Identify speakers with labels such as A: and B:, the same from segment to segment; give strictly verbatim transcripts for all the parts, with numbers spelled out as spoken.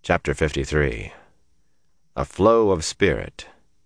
A: Chapter fifty-three. A Flow of Spirit.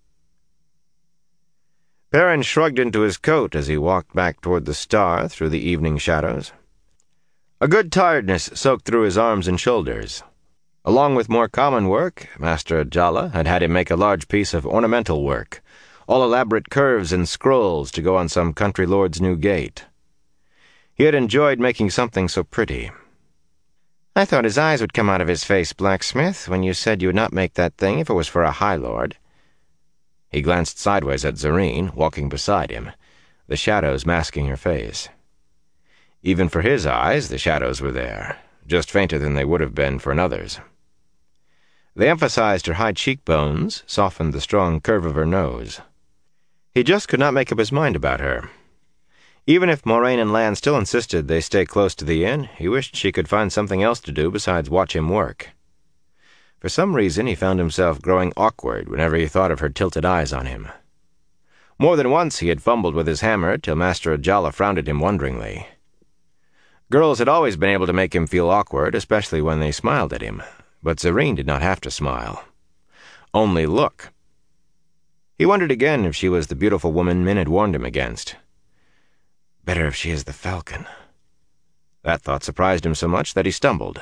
A: Perrin shrugged into his coat as he walked back toward the star through the evening shadows. A good tiredness soaked through his arms and shoulders. Along with more common work, Master Ajala had had him make a large piece of ornamental work, all elaborate curves and scrolls to go on some country lord's new gate. He had enjoyed making something so pretty.
B: "I thought his eyes would come out of his face, blacksmith, when you said you would not make that thing if it was for a high lord."
A: He glanced sideways at Zareen, walking beside him, the shadows masking her face. Even for his eyes, the shadows were there, just fainter than they would have been for another's. They emphasized her high cheekbones, softened the strong curve of her nose. He just could not make up his mind about her. Even if Moraine and Lan still insisted they stay close to the inn, he wished she could find something else to do besides watch him work. For some reason, he found himself growing awkward whenever he thought of her tilted eyes on him. More than once he had fumbled with his hammer till Master Ajala frowned at him wonderingly. Girls had always been able to make him feel awkward, especially when they smiled at him, but Zareen did not have to smile. Only look. He wondered again if she was the beautiful woman Min had warned him against. Better if she is the falcon. That thought surprised him so much that he stumbled.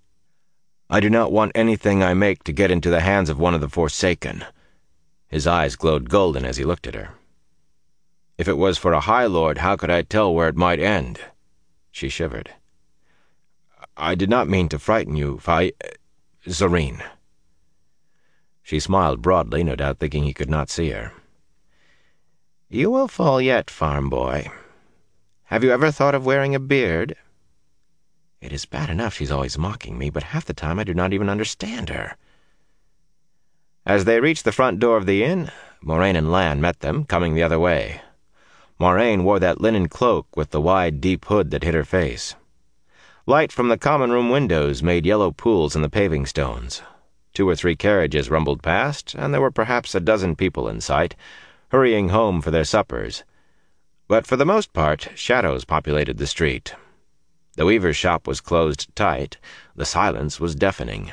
A: "I do not want anything I make to get into the hands of one of the Forsaken." His eyes glowed golden as he looked at her. "If it was for a High Lord, how could I tell where it might end?" She shivered. "I did not mean to frighten you, Fi... Zareen." She smiled broadly, no doubt thinking he could not see her.
B: "You will fall yet, farm boy. Have you ever thought of wearing a beard?"
A: It is bad enough she's always mocking me, but half the time I do not even understand her. As they reached the front door of the inn, Moraine and Lan met them, coming the other way. Moraine wore that linen cloak with the wide, deep hood that hid her face. Light from the common room windows made yellow pools in the paving stones. Two or three carriages rumbled past, and there were perhaps a dozen people in sight, hurrying home for their suppers. But for the most part, shadows populated the street. The weaver's shop was closed tight. The silence was deafening.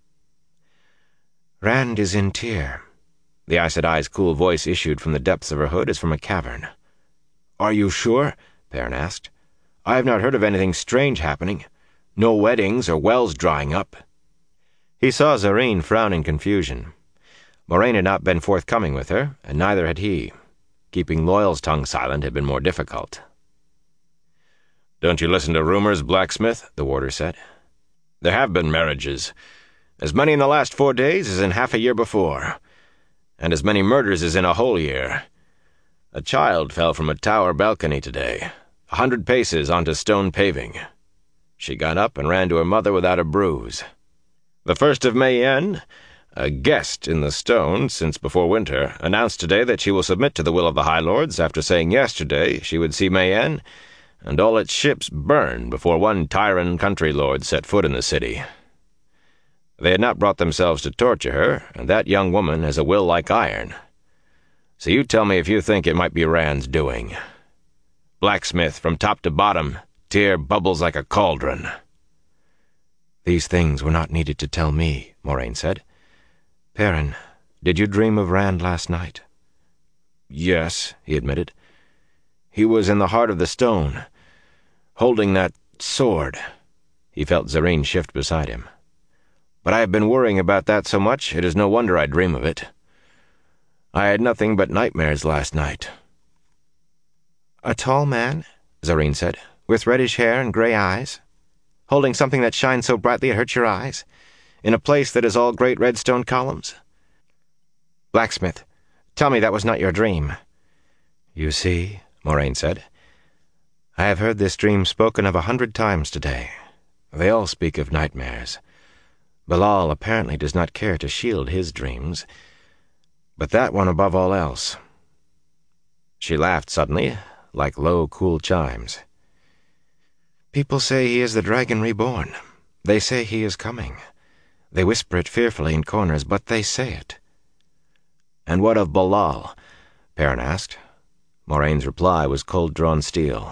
B: "Rand is in Tyr."
A: The Aes Sedai's cool voice issued from the depths of her hood as from a cavern. "Are you sure?" Perrin asked. "I have not heard of anything strange happening. No weddings or wells drying up." He saw Zareen frown in confusion. Moraine had not been forthcoming with her, and neither had he. Keeping Loyal's tongue silent had been more difficult. "Don't you listen to rumors, blacksmith?" the warder said. "There have been marriages. As many in the last four days as in half a year before. And as many murders as in a whole year. A child fell from a tower balcony today, a hundred paces onto stone paving. She got up and ran to her mother without a bruise. The first of Mayenne, a guest in the stone since before winter, announced today that she will submit to the will of the High Lords after saying yesterday she would see Mayenne and all its ships burn before one Tyran country lord set foot in the city. They had not brought themselves to torture her, and that young woman has a will like iron. So you tell me if you think it might be Rand's doing. Blacksmith, from top to bottom, Tyr bubbles like a cauldron."
B: "These things were not needed to tell me," Moraine said. "Perrin, did you dream of Rand last night?"
A: "Yes," he admitted. "He was in the heart of the stone, holding that sword." He felt Zareen shift beside him. "But I have been worrying about that so much, it is no wonder I dream of it. I had nothing but nightmares last night."
B: "A tall man," Zareen said, "with reddish hair and gray eyes, holding something that shines so brightly it hurts your eyes, in a place that is all great red stone columns? Blacksmith, tell me that was not your dream."
A: "You see," Moraine said, "I have heard this dream spoken of a hundred times today. They all speak of nightmares. Bilal apparently does not care to shield his dreams, but that one above all else." She laughed suddenly, like low, cool chimes.
B: "People say he is the dragon reborn. They say he is coming. They whisper it fearfully in corners, but they say it."
A: "And what of Bilal?" Perrin asked. Moraine's reply was cold-drawn steel.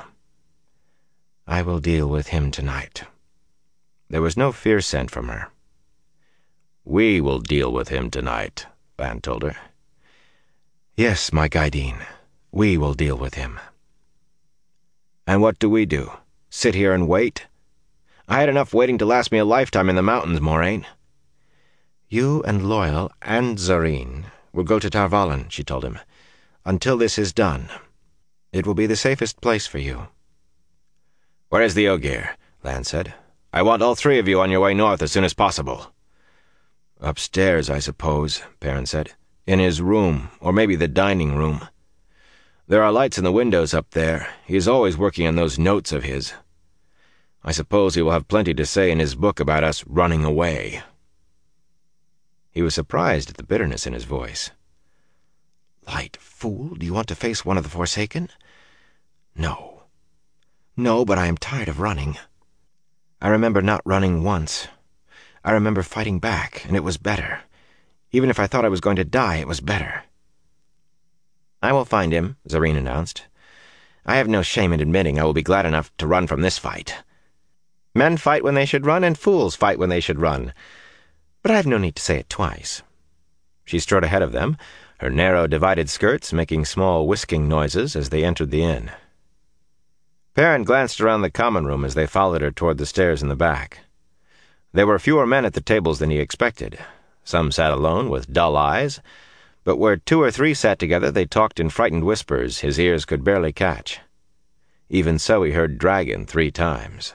B: "I will deal with him tonight."
A: There was no fear sent from her. We will deal with him tonight, Lan told her.
B: Yes, my Gaidin, we will deal with him.
A: And what do we do? Sit here and wait? I had enough waiting to last me a lifetime in the mountains, Moraine.
B: You and Loial and Zareen will go to Tar Valon, she told him, until this is done. It will be the safest place for you.
A: Where is the Ogier? Lan said. I want all three of you on your way north as soon as possible.
B: Upstairs, I suppose, Perrin said. In his room, or maybe the dining room.
A: There are lights in the windows up there. He is always working on those notes of his. I suppose he will have plenty to say in his book about us running away.
B: He was surprised at the bitterness in his voice. Light fool, do you want to face one of the Forsaken? No. No, but I am tired of running. I remember not running once. I remember fighting back, and it was better. Even if I thought I was going to die, it was better.
A: I will find him, Zareen announced. I have no shame in admitting I will be glad enough to run from this fight. Men fight when they should run, and fools fight when they should run. But I have no need to say it twice. She strode ahead of them, her narrow, divided skirts making small whisking noises as they entered the inn. Perrin glanced around the common room as they followed her toward the stairs in the back. There were fewer men at the tables than he expected. Some sat alone with dull eyes, but where two or three sat together they talked in frightened whispers his ears could barely catch. Even so he heard dragon three times.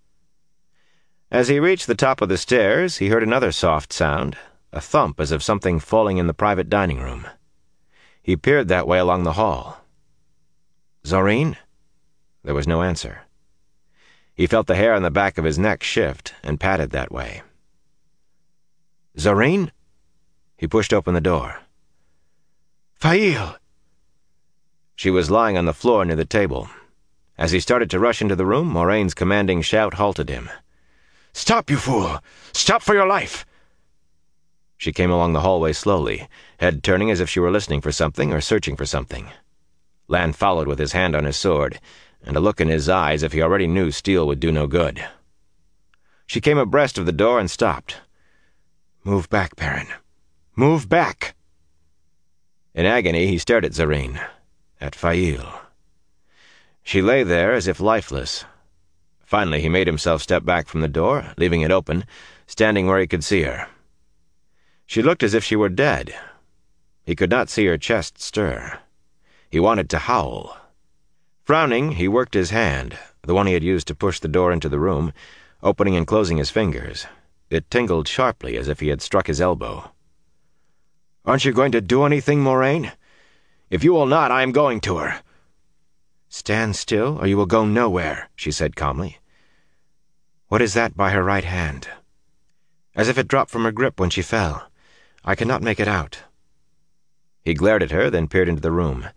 A: As he reached the top of the stairs, he heard another soft sound, a thump as of something falling in the private dining room. He peered that way along the hall.
B: Zareen?
A: There was no answer. He felt the hair on the back of his neck shift and patted that way.
B: Zareen?
A: He pushed open the door.
B: Faile!
A: She was lying on the floor near the table. As he started to rush into the room, Moraine's commanding shout halted him.
B: Stop, you fool! Stop for your life!
A: She came along the hallway slowly, head turning as if she were listening for something or searching for something. Lan followed with his hand on his sword, and a look in his eyes if he already knew steel would do no good. She came abreast of the door and stopped.
B: Move back, Perrin. Move back!
A: In agony, he stared at Zareen, at Faile. She lay there as if lifeless. Finally, he made himself step back from the door, leaving it open, standing where he could see her. She looked as if she were dead. He could not see her chest stir. He wanted to howl. Frowning, he worked his hand, the one he had used to push the door into the room, opening and closing his fingers. It tingled sharply as if he had struck his elbow.
B: Aren't you going to do anything, Moraine? If you will not, I am going to her. Stand still, or you will go nowhere, she said calmly. What is that by her right hand? As if it dropped from her grip when she fell. I cannot make it out.
A: He glared at her, then peered into the room.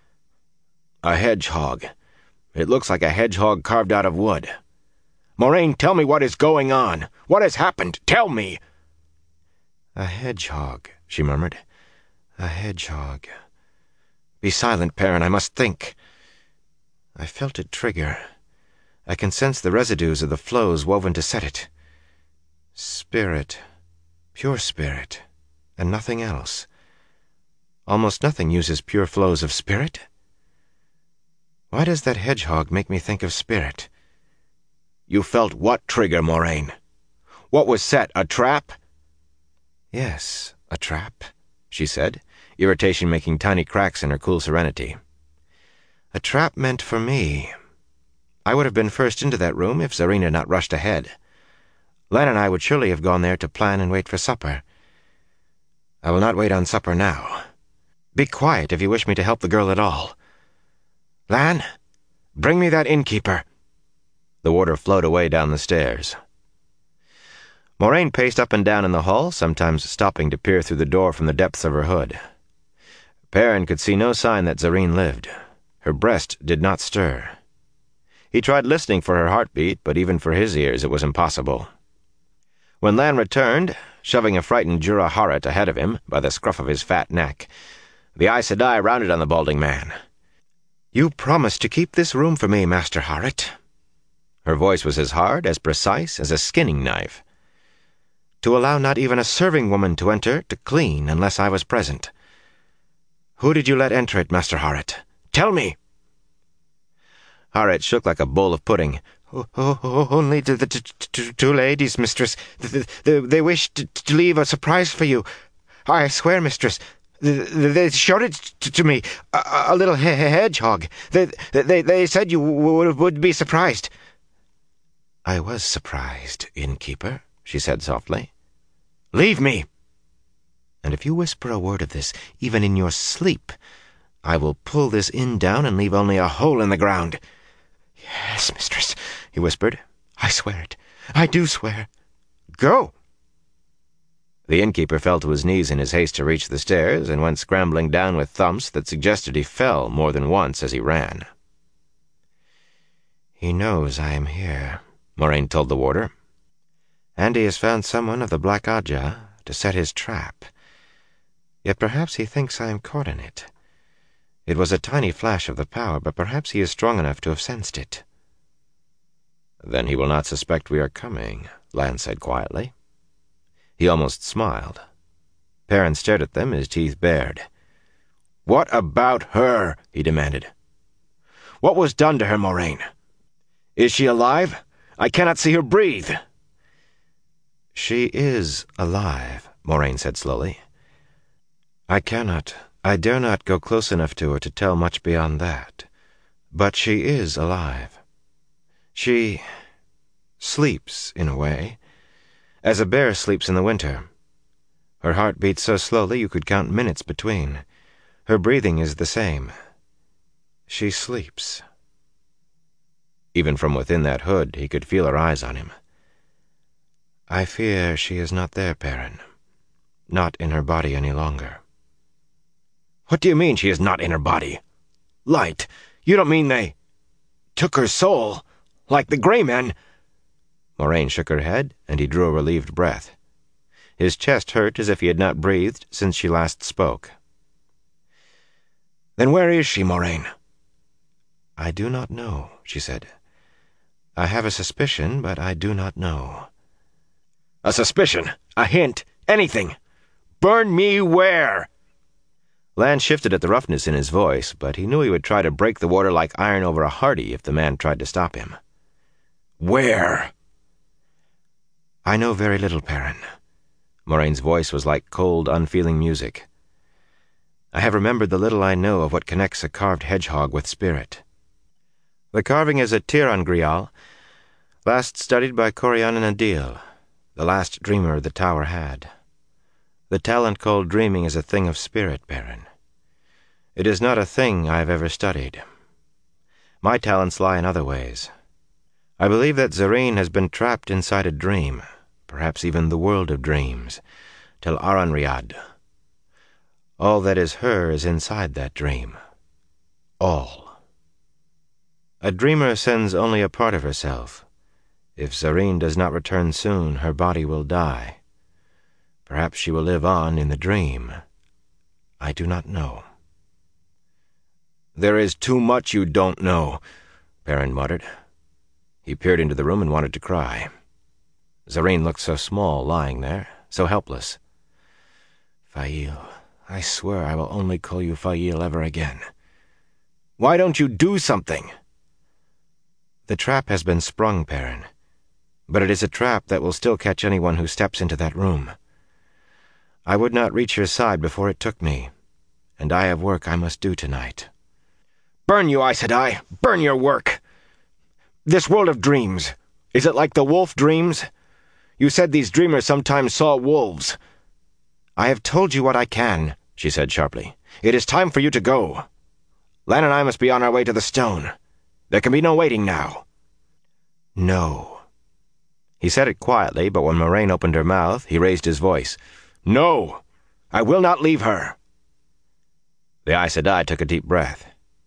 B: A hedgehog. It looks like a hedgehog carved out of wood. Moraine, tell me what is going on. What has happened? Tell me! A hedgehog, she murmured. A hedgehog. Be silent, Perrin, I must think. I felt it trigger. I can sense the residues of the flows woven to set it. Spirit. Pure spirit. And nothing else. Almost nothing uses pure flows of spirit. Why does that hedgehog make me think of spirit? You felt what trigger, Moraine? What was set, a trap? Yes, a trap, she said, irritation making tiny cracks in her cool serenity. A trap meant for me. I would have been first into that room if Zareen had not rushed ahead. Lan and I would surely have gone there to plan and wait for supper. I will not wait on supper now. Be quiet if you wish me to help the girl at all. Lan, bring me that innkeeper.
A: The warder flowed away down the stairs. Moraine paced up and down in the hall, sometimes stopping to peer through the door from the depths of her hood. Perrin could see no sign that Zareen lived. Her breast did not stir. He tried listening for her heartbeat, but even for his ears it was impossible. When Lan returned, shoving a frightened Jura Haret ahead of him by the scruff of his fat neck, the Aes Sedai rounded on the balding man.
B: You promised to keep this room for me, Master Haret.
A: Her voice was as hard, as precise, as a skinning knife.
B: to allow not even a serving woman to enter to clean unless I was present. Who did you let enter it, Master Harrett? Tell me!"
A: Harrett shook like a bowl of pudding.
B: Oh, oh, oh, only the, the, the two ladies, mistress. The, the, they wished to, to leave a surprise for you. I swear, mistress, they, they showed it to, to me, a, a little he hedgehog. They, they, they said you would, would be surprised. I was surprised, innkeeper, she said softly. Leave me! And if you whisper a word of this, even in your sleep, I will pull this inn down and leave only a hole in the ground. Yes, mistress, he whispered. I swear it. I do swear. Go!
A: The innkeeper fell to his knees in his haste to reach the stairs and went scrambling down with thumps that suggested he fell more than once as he ran.
B: He knows I am here, Moraine told the warder. And he has found someone of the Black Ajah to set his trap. Yet perhaps he thinks I am caught in it. It was a tiny flash of the power, but perhaps he is strong enough to have sensed it.
A: Then he will not suspect we are coming, Lan said quietly. He almost smiled. Perrin stared at them, his teeth bared.
B: What about her? He demanded. What was done to her, Moraine? Is she alive? I cannot see her breathe. She is alive, Moraine said slowly. I cannot, I dare not go close enough to her to tell much beyond that. But she is alive. She sleeps, in a way, as a bear sleeps in the winter. Her heart beats so slowly you could count minutes between. Her breathing is the same. She sleeps.
A: Even from within that hood, he could feel her eyes on him.
B: I fear she is not there, Perrin. Not in her body any longer. What do you mean she is not in her body? Light, you don't mean they took her soul, like the Grey Men?
A: Moraine shook her head, and he drew a relieved breath. His chest hurt as if he had not breathed since she last spoke.
B: Then where is she, Moraine? I do not know, she said. I have a suspicion, but I do not know. A suspicion? A hint? Anything? Burn me where?
A: Lan shifted at the roughness in his voice, but he knew he would try to break the water like iron over a hearty if the man tried to stop him.
B: Where? I know very little, Perrin.
A: Moraine's voice was like cold, unfeeling music.
B: I have remembered the little I know of what connects a carved hedgehog with spirit. The carving is a Tir Grial, last studied by Corian and Adil, the last dreamer the tower had. The talent called dreaming is a thing of spirit, Perrin. It is not a thing I have ever studied. My talents lie in other ways. I believe that Zareen has been trapped inside a dream, perhaps even the world of dreams, till Aranriad. All that is her is inside that dream. All. A dreamer sends only a part of herself. If Zareen does not return soon, her body will die. Perhaps she will live on in the dream. I do not know.
A: There is too much you don't know, Perrin muttered. He peered into the room and wanted to cry. Zareen looked so small lying there, so helpless.
B: Fail, I swear I will only call you Fail ever again.
A: Why don't you do something?
B: The trap has been sprung, Perrin. But it is a trap that will still catch anyone who steps into that room. I would not reach your side before it took me, and I have work I must do tonight. Burn you, Aes Sedai! Burn your work! This world of dreams, is it like the wolf dreams? You said these dreamers sometimes saw wolves. I have told you what I can, she said sharply. It is time for you to go. Lan and I must be on our way to the stone. There can be no waiting now. No. He said it quietly, but when Moraine opened her mouth, he raised his voice. No! I will not leave her!
A: The Aes Sedai took a deep breath.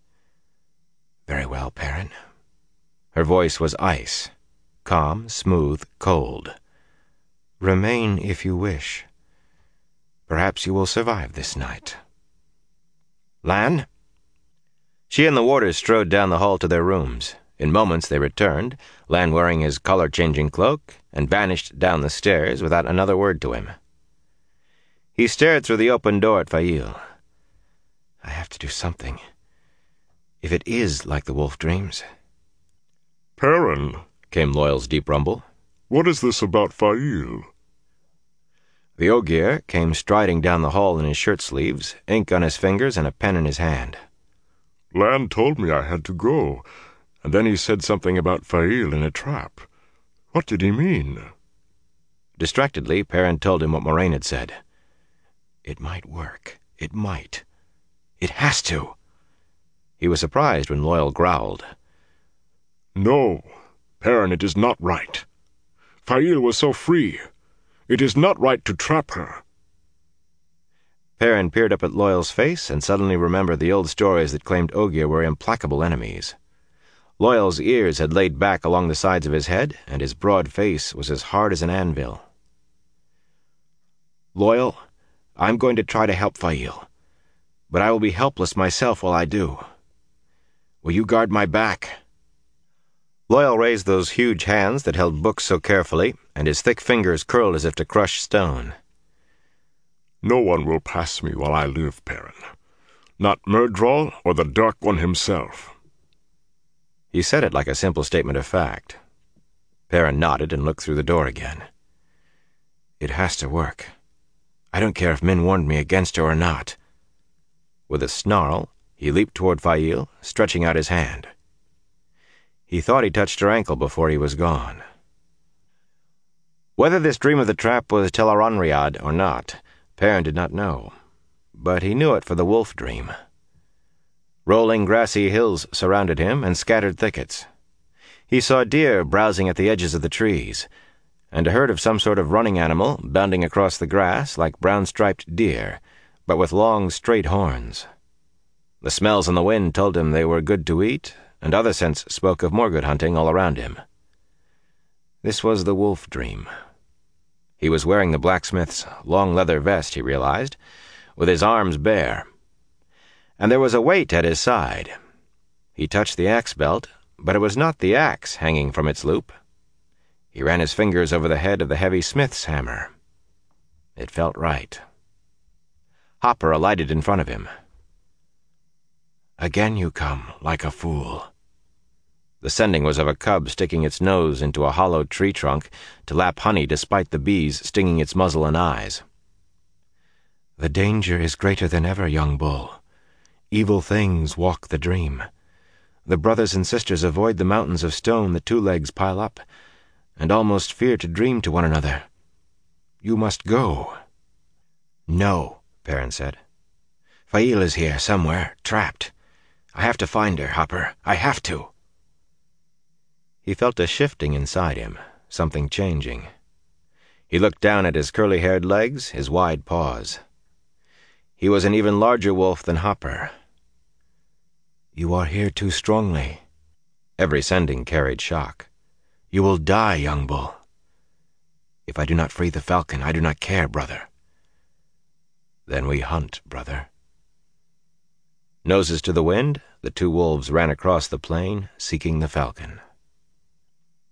B: Very well, Perrin.
A: Her voice was ice, calm, smooth, cold.
B: Remain if you wish. Perhaps you will survive this night. Lan?
A: She and the warders strode down the hall to their rooms. In moments they returned, Lan wearing his color-changing cloak, and vanished down the stairs without another word to him. He stared through the open door at Faile. I have to do something. If it is like the wolf dreams.
C: Perrin,
A: came Loyal's deep rumble.
C: What is this about Faile?
A: The Ogier came striding down the hall in his shirt sleeves, ink on his fingers and a pen in his hand.
C: Lan told me I had to go, and then he said something about Faile in a trap. What did he mean?
A: Distractedly, Perrin told him what Moraine had said. It might work. It might. It has to. He was surprised when Loyal growled.
C: No, Perrin, it is not right. Faile was so free. It is not right to trap her.
A: Perrin peered up at Loyal's face and suddenly remembered the old stories that claimed Ogier were implacable enemies. Loyal's ears had laid back along the sides of his head, and his broad face was as hard as an anvil. Loyal, I'm going to try to help Faile, but I will be helpless myself while I do. Will you guard my back? Loyal raised those huge hands that held books so carefully, and his thick fingers curled as if to crush stone.
C: No one will pass me while I live, Perrin. Not Myrddraal or the Dark One himself.
A: He said it like a simple statement of fact. Perrin nodded and looked through the door again. It has to work. I don't care if Min warned me against her or not. With a snarl, he leaped toward Faile, stretching out his hand. He thought he touched her ankle before he was gone. Whether this dream of the trap was Tel'aran'rhiod or not, Perrin did not know, but he knew it for the wolf dream. Rolling grassy hills surrounded him and scattered thickets. He saw deer browsing at the edges of the trees, and a herd of some sort of running animal bounding across the grass like brown-striped deer, but with long, straight horns. The smells in the wind told him they were good to eat, and other scents spoke of more good hunting all around him. This was the wolf dream. He was wearing the blacksmith's long leather vest, he realized, with his arms bare. And there was a weight at his side. He touched the axe belt, but it was not the axe hanging from its loop. He ran his fingers over the head of the heavy smith's hammer. It felt right. Hopper alighted in front of him. Again you come, like a fool. The sending was of a cub sticking its nose into a hollow tree trunk to lap honey despite the bees stinging its muzzle and eyes. The danger is greater than ever, young bull. Evil things walk the dream. The brothers and sisters avoid the mountains of stone the two legs pile up, and almost fear to dream to one another. You must go. No, Perrin said. Faile is here somewhere, trapped. I have to find her, Hopper. I have to. He felt a shifting inside him, something changing. He looked down at his curly-haired legs, his wide paws. He was an even larger wolf than Hopper. You are here too strongly. Every sending carried shock. You will die, young bull. If I do not free the falcon, I do not care, brother. Then we hunt, brother. Noses to the wind, the two wolves ran across the plain, seeking the falcon.